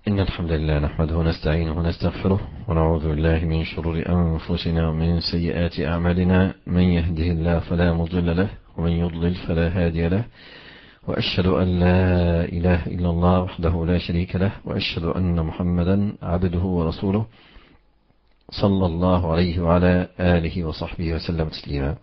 إن الحمد لله نحمده ونستعينه ونستغفره ونعوذ بالله من شرور أنفسنا ومن سيئات أعمالنا. من يهده الله فلا مضل له ومن يضلل فلا هادي له، وأشهد أن لا إله إلا الله وحده لا شريك له، وأشهد أن محمدا عبده ورسوله صلى الله عليه وعلى آله وصحبه وسلم تسليما.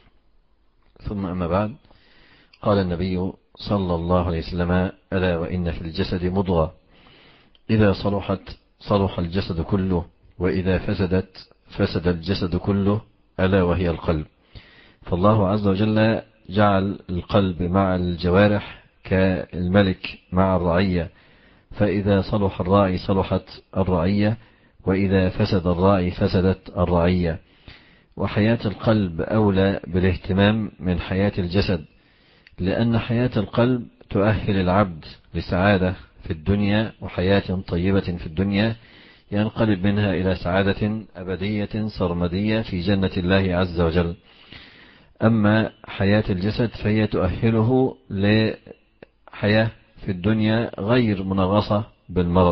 ثم أما بعد، قال النبي صلى الله عليه وسلم: ألا وإن في الجسد مضغة إذا صلحت صلح الجسد كله، وإذا فسدت فسد الجسد كله، ألا وهي القلب. فالله عز وجل جعل القلب مع الجوارح كالملك مع الرعية، فإذا صلح الراعي صلحت الرعية، وإذا فسد الراعي فسدت الرعية. وحياة القلب أولى بالاهتمام من حياة الجسد، لأن حياة القلب تؤهل العبد لسعادة في الدنيا وحياة طيبة في الدنيا ينقلب منها إلى سعادة أبدية سرمدية في جنة الله عز وجل. أما حياة الجسد فهي تؤهله لحياة في الدنيا غير منغصة بالمرض.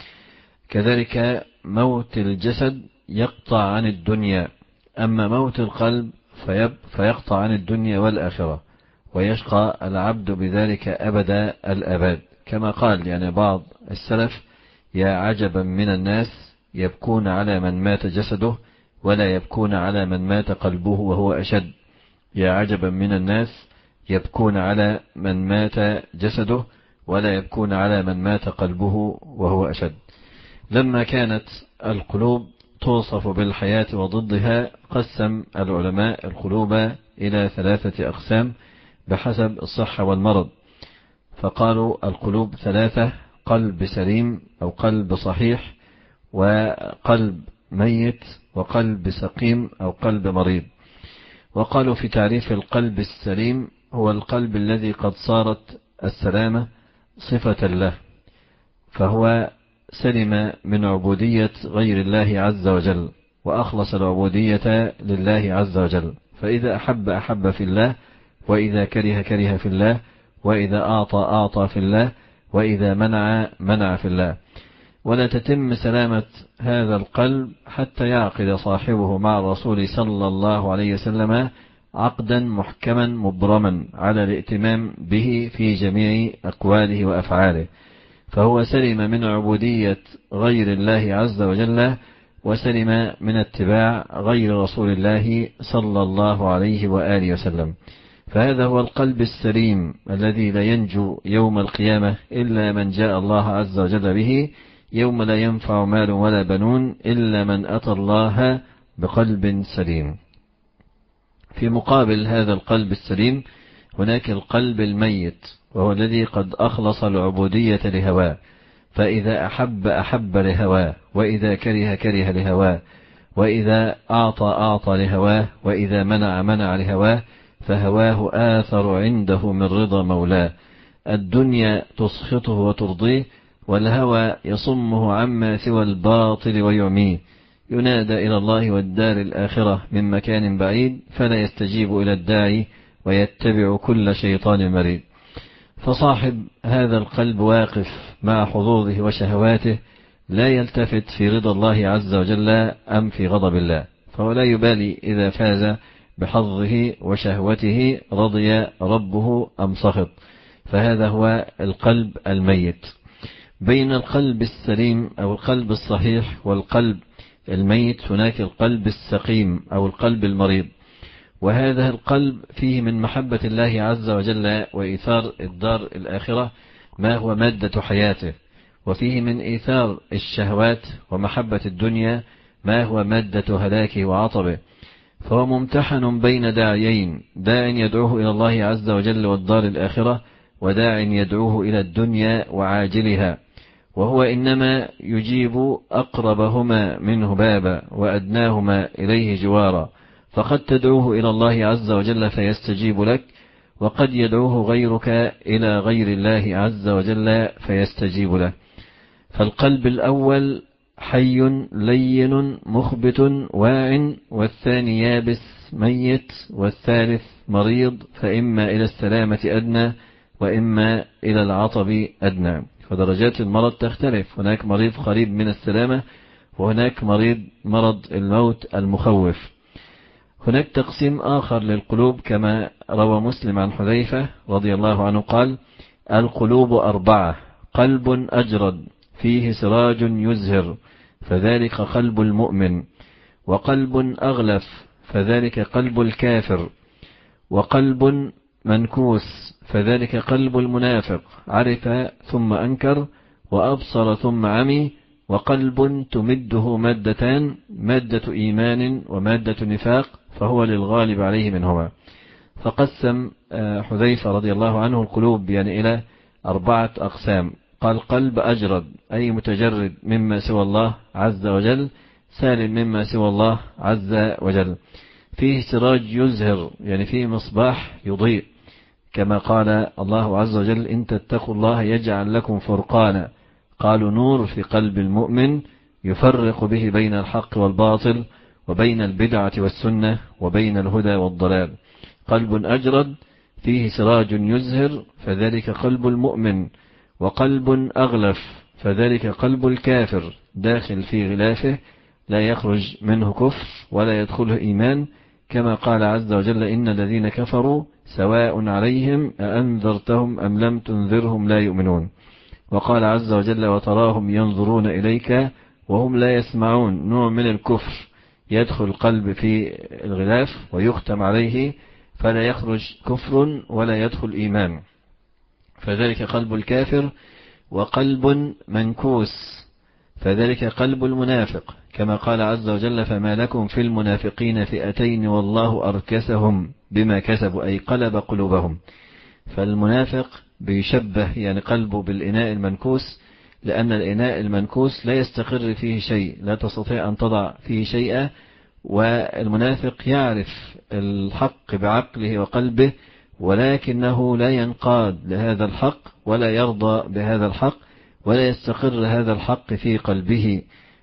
كذلك موت الجسد يقطع عن الدنيا، أما موت القلب فيقطع عن الدنيا والآخرة، ويشقى العبد بذلك أبد الأبد. كما قال يعني بعض السلف: يا عجبا من الناس يبكون على من مات جسده ولا يبكون على من مات قلبه وهو أشد. يا عجبا من الناس يبكون على من مات جسده ولا يبكون على من مات قلبه وهو أشد. لما كانت القلوب توصف بالحياة وضدها، قسم العلماء القلوب إلى 3 أقسام بحسب الصحة والمرض، فقالوا القلوب 3: قلب سليم أو قلب صحيح، وقلب ميت، وقلب سقيم أو قلب مريض. وقالوا في تعريف القلب السليم: هو القلب الذي قد صارت السلامة صفة له، فهو سلم من عبودية غير الله عز وجل، وأخلص العبودية لله عز وجل. فإذا أحب في الله، وإذا كره في الله، وإذا أعطى في الله، وإذا منع في الله. ولا تتم سلامة هذا القلب حتى يعقد صاحبه مع الرسول صلى الله عليه وسلم عقدا محكما مبرما على الائتمام به في جميع أقواله وأفعاله، فهو سلم من عبودية غير الله عز وجل، وسلم من اتباع غير رسول الله صلى الله عليه وآله وسلم. فهذا هو القلب السليم الذي لا ينجو يوم القيامة إلا من جاء الله عز وجل به، يوم لا ينفع مال ولا بنون إلا من أتى الله بقلب سليم. في مقابل هذا القلب السليم هناك القلب الميت، وهو الذي قد أخلص العبودية لهواه، فإذا أحب لهواه، وإذا كره لهواه، وإذا أعطى لهواه، وإذا منع لهواه، فهواه آثر عنده من رضا مولاه. الدنيا تسخطه وترضيه، والهوى يصمه عما سوى الباطل ويعميه. ينادى إلى الله والدار الآخرة من مكان بعيد، فلا يستجيب إلى الداعي، ويتبع كل شيطان مريد. فصاحب هذا القلب واقف مع حظوظه وشهواته، لا يلتفت في رضا الله عز وجل أم في غضب الله، فهو لا يبالي إذا فاز بحظه وشهوته، رضي ربه أم سخط. فهذا هو القلب الميت. بين القلب السليم أو القلب الصحيح والقلب الميت هناك القلب السقيم أو القلب المريض، وهذا القلب فيه من محبة الله عز وجل وإيثار الدار الآخرة ما هو مادة حياته، وفيه من إيثار الشهوات ومحبة الدنيا ما هو مادة هلاكه وعطبه. فهو ممتحن بين داعيين: داع يدعوه إلى الله عز وجل والدار الآخرة، وداع يدعوه إلى الدنيا وعاجلها، وهو إنما يجيب أقربهما منه بابا وأدناهما إليه جوارا. فقد تدعوه إلى الله عز وجل فيستجيب لك، وقد يدعوه غيرك إلى غير الله عز وجل فيستجيب له. فالقلب الأول حي لين مخبت واع، والثاني يابس ميت، والثالث مريض، فإما إلى السلامة أدنى وإما إلى العطب أدنى. فدرجات المرض تختلف، هناك مريض قريب من السلامة، وهناك مرض الموت المخوف. هناك تقسيم آخر للقلوب كما روى مسلم عن حذيفة رضي الله عنه قال: القلوب 4: قلب أجرد فيه سراج يزهر فذلك قلب المؤمن، وقلب أغلف فذلك قلب الكافر، وقلب منكوس فذلك قلب المنافق، عرف ثم أنكر، وأبصر ثم عمي، وقلب تمده مادتان: مادة إيمان ومادة نفاق، فهو للغالب عليه منهما. فقسم حذيفة رضي الله عنه القلوب يعني إلى 4 أقسام. قال: قلب أجرد أي متجرد مما سوى الله عز وجل، سالم مما سوى الله عز وجل. فيه سراج يزهر يعني فيه مصباح يضيء، كما قال الله عز وجل: إن تتقوا الله يجعل لكم فرقانا. قالوا: نور في قلب المؤمن يفرق به بين الحق والباطل، وبين البدعة والسنة، وبين الهدى والضلال. قلب أجرد فيه سراج يزهر فذلك قلب المؤمن، وقلب أغلف فذلك قلب الكافر، داخل في غلافه لا يخرج منه كفر ولا يدخله إيمان، كما قال عز وجل: إن الذين كفروا سواء عليهم أأنذرتهم أم لم تنذرهم لا يؤمنون. وقال عز وجل: وتراهم ينظرون إليك وهم لا يسمعون. نوع من الكفر يدخل القلب في الغلاف ويختم عليه فلا يخرج كفر ولا يدخل إيمان، فذلك قلب الكافر. وقلب منكوس فذلك قلب المنافق، كما قال عز وجل: فما لكم في المنافقين فئتين والله أركسهم بما كسبوا، أي قلب قلوبهم. فالمنافق بيشبه يعني قلبه بالإناء المنكوس، لأن الإناء المنكوس لا يستقر فيه شيء، لا تستطيع أن تضع فيه شيئا، والمنافق يعرف الحق بعقله وقلبه، ولكنه لا ينقاد لهذا الحق ولا يرضى بهذا الحق ولا يستقر هذا الحق في قلبه،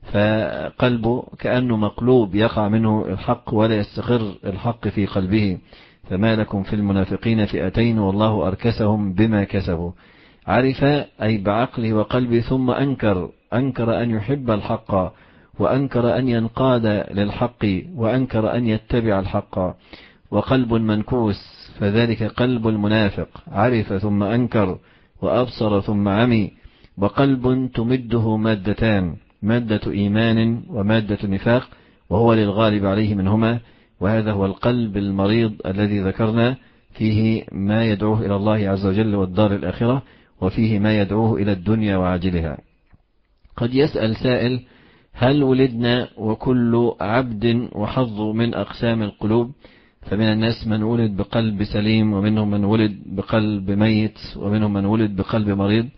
فقلبه كأنه مقلوب يقع منه الحق ولا يستقر الحق في قلبه. فما لكم في المنافقين فئتين والله أركسهم بما كسبوا. عرف أي بعقله وقلبه، ثم أنكر أن يحب الحق، وأنكر أن ينقاد للحق، وأنكر أن يتبع الحق. وقلب منكوس فذلك قلب المنافق، عرف ثم أنكر، وأبصر ثم عمي. وقلب تمده مادتان: مادة إيمان ومادة نفاق، وهو للغالب عليه منهما. وهذا هو القلب المريض الذي ذكرنا، فيه ما يدعوه إلى الله عز وجل والدار الآخرة، وفيه ما يدعوه إلى الدنيا وعاجلها. قد يسأل سائل: هل ولدنا وكل عبد وحظ من أقسام القلوب؟ فمن الناس من ولد بقلب سليم، ومنهم من ولد بقلب ميت، ومنهم من ولد بقلب مريض.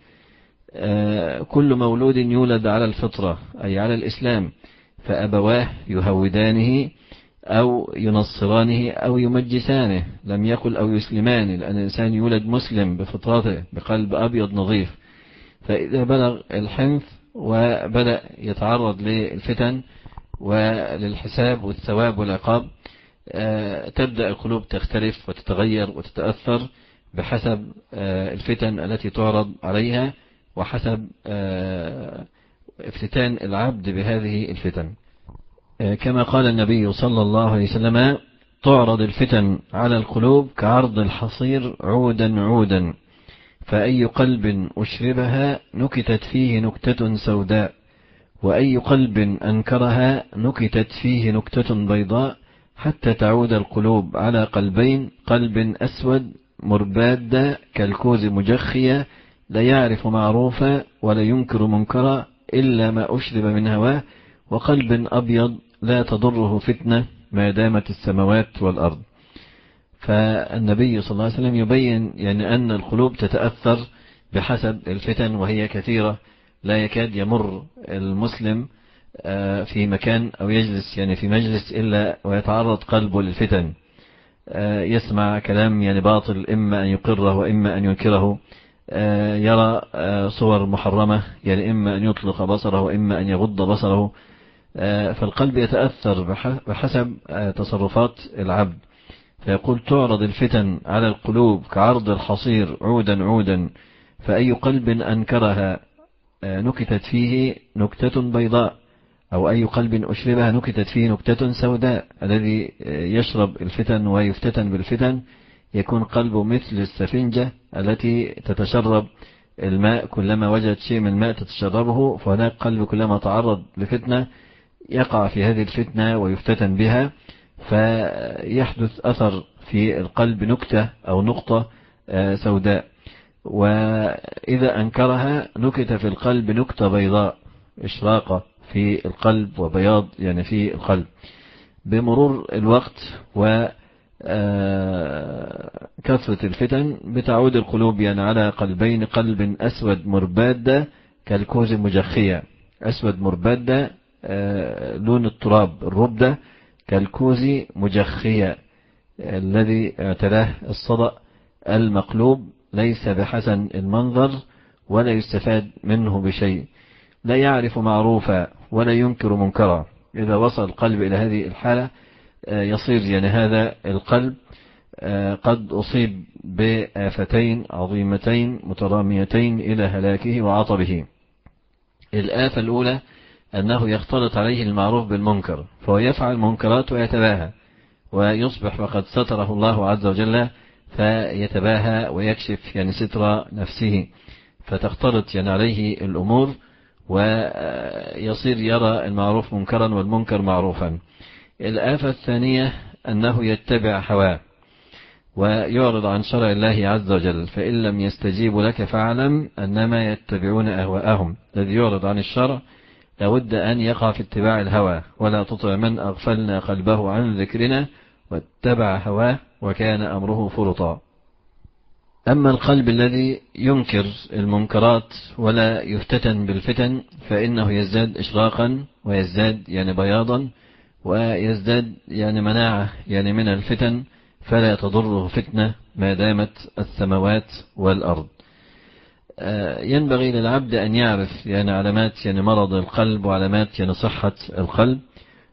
كل مولود يولد على الفطرة أي على الإسلام، فأبواه يهودانه أو ينصرانه أو يمجسانه، لم يقل أو يسلمانه، لأن الإنسان يولد مسلم بفطرته بقلب أبيض نظيف. فإذا بلغ الحنث وبدأ يتعرض للفتن وللحساب والثواب والعقاب، تبدأ القلوب تختلف وتتغير وتتأثر بحسب الفتن التي تعرض عليها، وحسب افتتان العبد بهذه الفتن. كما قال النبي صلى الله عليه وسلم: تعرض الفتن على القلوب كعرض الحصير عودا عودا، فأي قلب أشربها نكتت فيه نكتة سوداء، وأي قلب أنكرها نكتت فيه نكتة بيضاء، حتى تعود القلوب على قلبين: قلب أسود مرباد كالكوز مجخية، لا يعرف معروفا ولا ينكر منكرا إلا ما أشرب من هواه، وقلب أبيض لا تضره فتنة ما دامت السماوات والأرض. فالنبي صلى الله عليه وسلم يبين يعني أن القلوب تتأثر بحسب الفتن، وهي كثيرة، لا يكاد يمر المسلم في مكان أو يجلس يعني في مجلس إلا ويتعرض قلبه للفتن، يسمع كلام يعني باطل، إما أن يقره وإما أن ينكره، يرى صور محرمة، يعني إما أن يطلق بصره وإما أن يغض بصره. فالقلب يتأثر بحسب تصرفات العبد. فيقول: تعرض الفتن على القلوب كعرض الحصير عودا عودا، فأي قلب أنكرها نكتت فيه نكتة بيضاء، أو أي قلب أشربها نكتت فيه نكتة سوداء. الذي يشرب الفتن ويفتتن بالفتن يكون قلبه مثل السفنجة التي تتشرب الماء، كلما وجدت شيء من الماء تتشربه، فهناك قلب كلما تعرض لفتنة يقع في هذه الفتنة ويفتتن بها، فيحدث أثر في القلب، نكتة أو نقطة سوداء. وإذا أنكرها نكت في القلب نكتة بيضاء، إشراقة في القلب وبياض يعني في القلب. بمرور الوقت وكثرة الفتن بتعود القلوب يعني على قلبين: قلب أسود مرباد كالكوز المجخية، أسود مرباد لون التراب الربدة، كالكوز مجخية الذي اعتلاه الصدأ المقلوب، ليس بحسن المنظر ولا يستفاد منه بشيء، لا يعرف معروفا ولا ينكر منكرا. إذا وصل القلب إلى هذه الحالة يصير يعني هذا القلب قد أصيب بآفتين عظيمتين متراميتين إلى هلاكه وعطبه. الآفة الأولى أنه يختلط عليه المعروف بالمنكر، فهو يفعل منكرات ويتباهى، ويصبح وقد ستره الله عز وجل فيتباهى ويكشف يعني ستر نفسه، فتختلط يعني عليه الأمور ويصير يرى المعروف منكرا والمنكر معروفا. الآفة الثانية أنه يتبع هواه ويعرض عن شرع الله عز وجل، فإن لم يستجيبوا لك فاعلم أنما يتبعون أهواءهم. الذي يعرض عن الشرع لابد أن يقع في اتباع الهوى، ولا تطع من أغفلنا قلبه عن ذكرنا واتبع هواه وكان أمره فرطا. أما القلب الذي ينكر المنكرات ولا يفتتن بالفتن فإنه يزداد إشراقا ويزداد يعني بياضا ويزداد يعني مناعة يعني من الفتن، فلا تضره فتنة ما دامت السماوات والأرض. ينبغي للعبد أن يعرف يعني علامات يعني مرض القلب وعلامات يعني صحة القلب،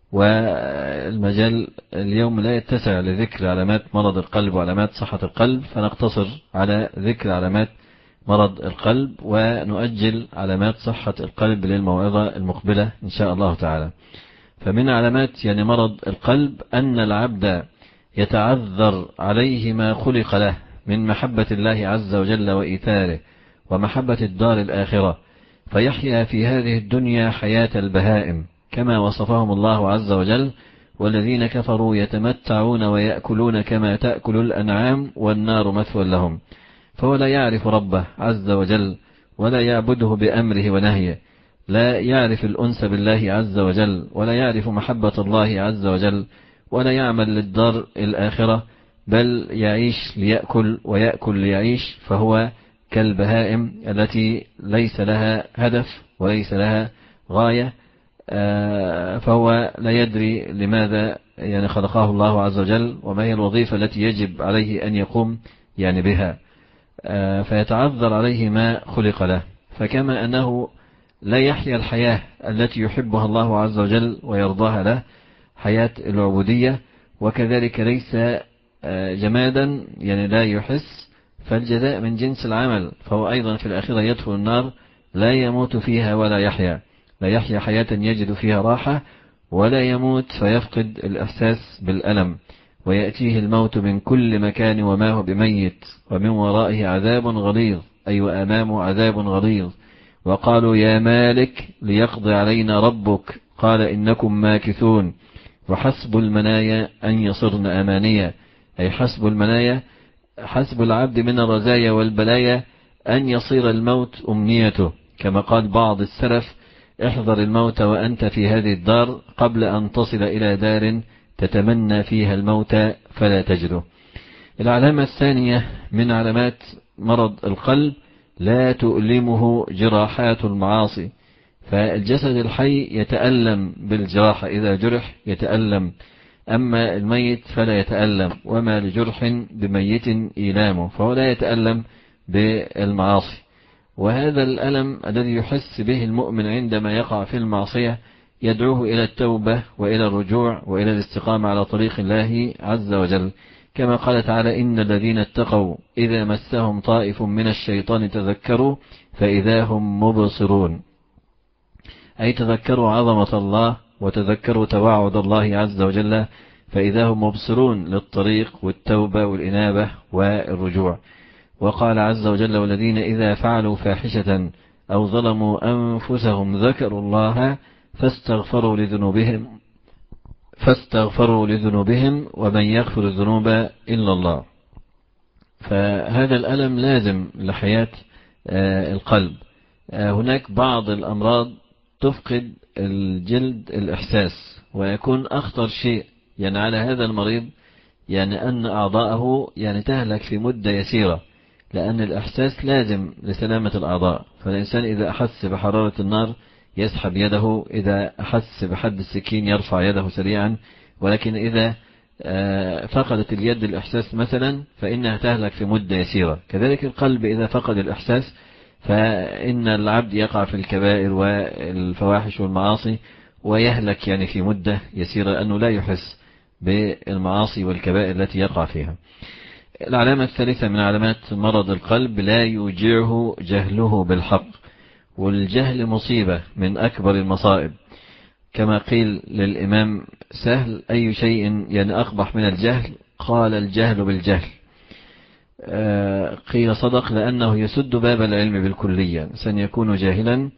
والمجال اليوم لا يتسع لذكر علامات مرض القلب وعلامات صحة القلب، فنقتصر على ذكر علامات مرض القلب ونؤجل علامات صحة القلب للموعظة المقبلة إن شاء الله تعالى. فمن علامات يعني مرض القلب أن العبد يتعذر عليه ما خلق له من محبة الله عز وجل وإيثاره ومحبة الدار الآخرة، فيحيا في هذه الدنيا حياة البهائم كما وصفهم الله عز وجل: والذين كفروا يتمتعون ويأكلون كما تأكل الأنعام والنار مثوى لهم. فهو لا يعرف ربه عز وجل ولا يعبده بأمره ونهيه، لا يعرف الأنس بالله عز وجل ولا يعرف محبة الله عز وجل ولا يعمل للدار الآخرة، بل يعيش ليأكل ويأكل ليعيش، فهو كالبهائم التي ليس لها هدف وليس لها غاية. فهو لا يدري لماذا يعني خلقه الله عز وجل وما هي الوظيفة التي يجب عليه أن يقوم يعني بها، فيتعذر عليه ما خلق له. فكما أنه لا يحيا الحياة التي يحبها الله عز وجل ويرضاها له، حياة العبودية، وكذلك ليس جمادا يعني لا يحس، فالجزاء من جنس العمل، فهو أيضا في الآخرة يدخل النار لا يموت فيها ولا يحيا، لا يحيا حياة يجد فيها راحة ولا يموت فيفقد الإحساس بالألم، ويأتيه الموت من كل مكان وما هو بميت، ومن ورائه عذاب غليظ، أي وأمامه عذاب غليظ. وقالوا يا مالك ليقضي علينا ربك قال إنكم ماكثون. وحسب المنايا أن يصرن أمانيا، أي حسب المنايا حسب العبد من الرزايا والبلايا أن يصير الموت أمنيته، كما قال بعض السلف: احذر الموت وأنت في هذه الدار قبل أن تصل إلى دار تتمنى فيها الموت فلا تجده. العلامة الثانية من علامات مرض القلب: لا تؤلمه جراحات المعاصي، فالجسد الحي يتألم بالجراحة، إذا جرح يتألم، أما الميت فلا يتألم، وما لجرح بميت إيلامه، فهو لا يتألم بالمعاصي. وهذا الألم الذي يحس به المؤمن عندما يقع في المعصية يدعوه إلى التوبة وإلى الرجوع وإلى الاستقامة على طريق الله عز وجل، كما قال تعالى إن الذين اتقوا إذا مسهم طائف من الشيطان تذكروا فإذا هم مبصرون، أي تذكروا عظمة الله وتذكروا توعد الله عز وجل فإذا هم مبصرون للطريق والتوبة والإنابة والرجوع. وقال عز وجل والذين إذا فعلوا فاحشة أو ظلموا أنفسهم ذكروا الله فاستغفروا لذنوبهم ومن يغفر الذنوب إلا الله. فهذا الألم لازم لحياة القلب. هناك بعض الأمراض تفقد الجلد الإحساس، ويكون أخطر شيء يعني على هذا المريض يعني أن أعضاءه يعني تهلك في مدة يسيرة، لأن الإحساس لازم لسلامة الأعضاء. فالإنسان إذا أحس بحرارة النار يسحب يده، إذا أحس بحد السكين يرفع يده سريعا، ولكن إذا فقدت اليد الإحساس مثلا فإنها تهلك في مدة يسيرة. كذلك القلب إذا فقد الإحساس فإن العبد يقع في الكبائر والفواحش والمعاصي ويهلك يعني في مدة يسيرة، لأنه لا يحس بالمعاصي والكبائر التي يقع فيها. العلامة الثالثة من علامات مرض القلب لا يوجعه جهله بالحق، والجهل مصيبة من أكبر المصائب، كما قيل للإمام سهل أي شيء يعني أقبح من الجهل؟ قال الجهل بالجهل. قيل صدق، لأنه يسد باب العلم بالكلية. سيكون جاهلا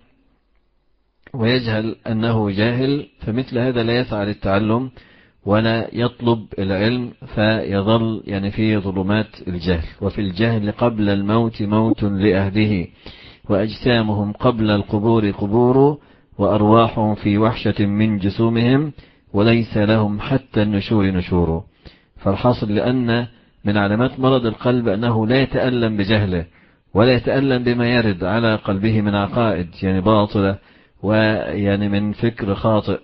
ويجهل أنه جاهل، فمثل هذا لا يسعى للتعلم ولا يطلب العلم، فيظل يعني في ظلمات الجهل. وفي الجهل قبل الموت موت لأهله، وأجسامهم قبل القبور قبور، وأرواحهم في وحشة من جسومهم، وليس لهم حتى النشور نشور. فالحاصل لأن من علامات مرض القلب أنه لا يتألم بجهله، ولا يتألم بما يرد على قلبه من عقائد يعني باطلة ويعني من فكر خاطئ.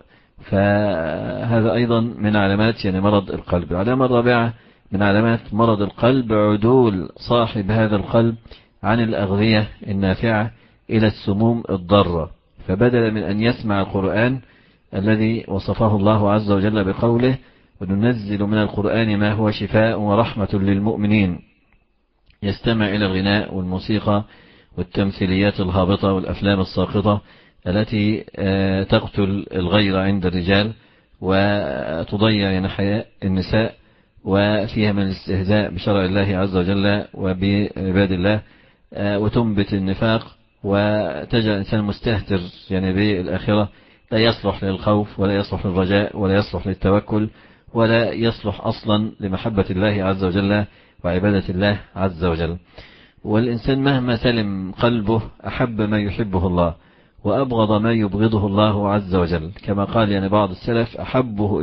فهذا أيضا من علامات يعني مرض القلب. العلامة الرابعة من علامات مرض القلب عدول صاحب هذا القلب عن الأغذية النافعة إلى السموم الضارة، فبدل من أن يسمع القرآن الذي وصفه الله عز وجل بقوله وننزل من القرآن ما هو شفاء ورحمة للمؤمنين، يستمع إلى الغناء والموسيقى والتمثيليات الهابطة والأفلام الساقطة التي تقتل الغير عند الرجال وتضيع يعني حياء النساء، وفيها من الاستهزاء بشرع الله عز وجل وبعباد الله، وتنبت النفاق، وتجعل الإنسان مستهتر يعني بالآخرة، لا يصلح للخوف ولا يصلح للرجاء ولا يصلح للتوكل ولا يصلح أصلا لمحبة الله عز وجل وعبادة الله عز وجل. والإنسان مهما سلم قلبه أحب ما يحبه الله وأبغض ما يبغضه الله عز وجل، كما قال يعني بعض السلف أحبه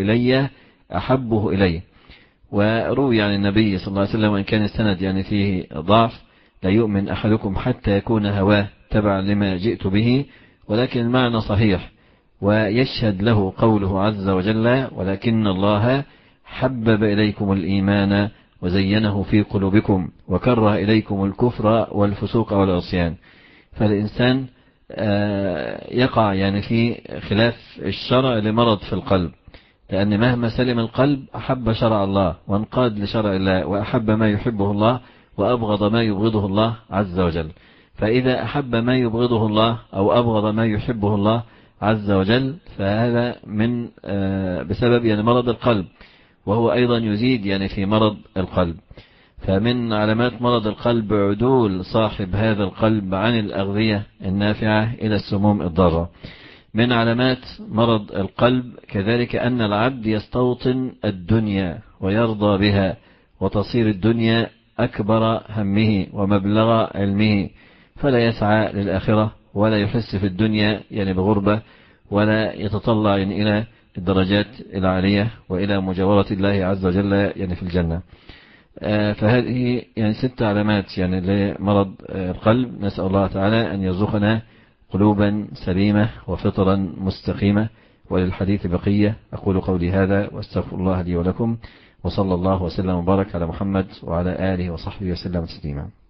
إلي. وروي عن النبي صلى الله عليه وسلم وإن كان السند يعني فيه ضعف لا يؤمن أحدكم حتى يكون هواه تبعا لما جئت به، ولكن المعنى صحيح، ويشهد له قوله عز وجل ولكن الله حبب إليكم الإيمان وزينه في قلوبكم وكره إليكم الكفر والفسوق والعصيان. فالإنسان يقع يعني في خلاف الشرع لمرض في القلب، لأن مهما سلم القلب أحب شرع الله وانقاد لشرع الله وأحب ما يحبه الله وأبغض ما يبغضه الله عز وجل. فإذا أحب ما يبغضه الله أو أبغض ما يحبه الله عز وجل فهذا من بسبب يعني مرض القلب، وهو أيضا يزيد يعني في مرض القلب. فمن علامات مرض القلب عدول صاحب هذا القلب عن الأغذية النافعة إلى السموم الضارة. من علامات مرض القلب كذلك أن العبد يستوطن الدنيا ويرضى بها، وتصير الدنيا أكبر همه ومبلغ علمه، فلا يسعى للآخرة ولا يحس في الدنيا يعني بغربة، ولا يتطلع يعني إلى الدرجات العالية وإلى مجاورة الله عز وجل يعني في الجنة. فهذه يعني 6 علامات يعني لمرض القلب. نسأل الله تعالى أن يرزقنا قلوبا سليمة وفطرا مستقيمة. وللحديث بقية. أقول قولي هذا واستغفر الله لي ولكم، وصلى الله وسلم وبارك على محمد وعلى آله وصحبه وسلم تسليما.